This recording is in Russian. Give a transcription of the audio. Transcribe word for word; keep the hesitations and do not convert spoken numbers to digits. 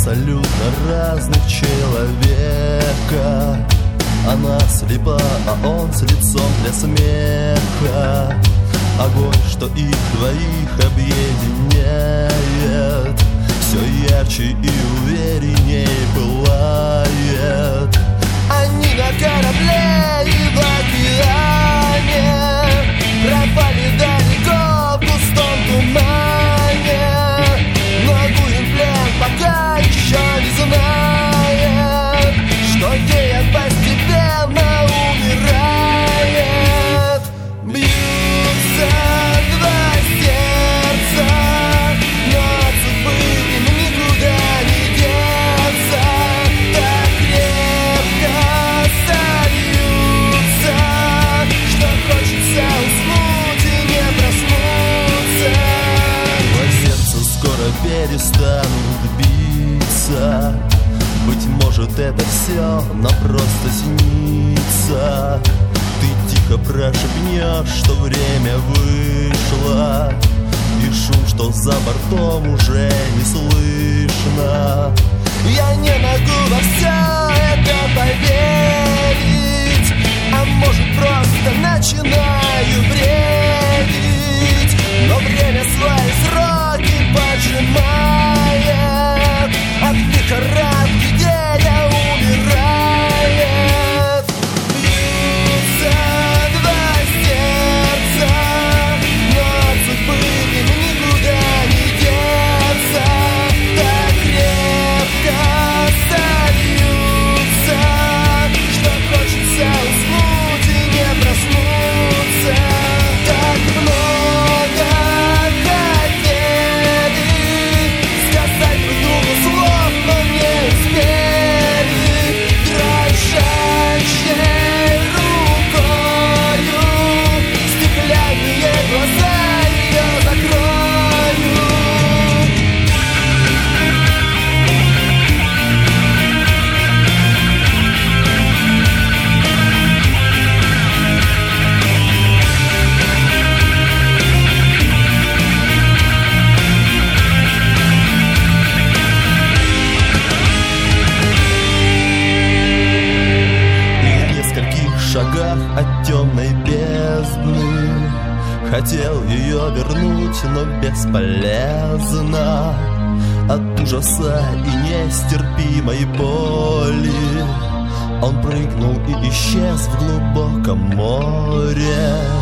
абсолютно разных человека. Она слепа, а он с лицом для смеха. Огонь, что их двоих объединяет, все ярче и уверенней пылает. Они на корабле и в океане пропали далеко в густом тумане. Но Гурин плен пока еще не знает, что гея постепенно умирает. Бьются два сердца, но от судьбы им никуда не деться. Так крепко сольются, что хочется уснуть и не проснуться. Два сердца скоро перестанут биться. Быть может, это все, но просто снится. Ты тихо прошепнешь, что время вышло, и шум, что за бортом, уже не слышно. Я не могу во все это поверить, а может, просто начинаю бредить. Но время свои сроки поджимает, от лихорадки гея умирает. Бьются два сердца, но от судьбы им никуда не деться. Так крепко сольются, что хочется уснуть и не проснуться. Так много хотели сказать друг другу слов, но не успели. Дрожащей рукою стеклянные глаза ее закрою. И в нескольких шагах от темной бездны хотел ее вернуть, но бесполезно. От ужаса и нестерпимой боли он прыгнул и исчез в глубоком море.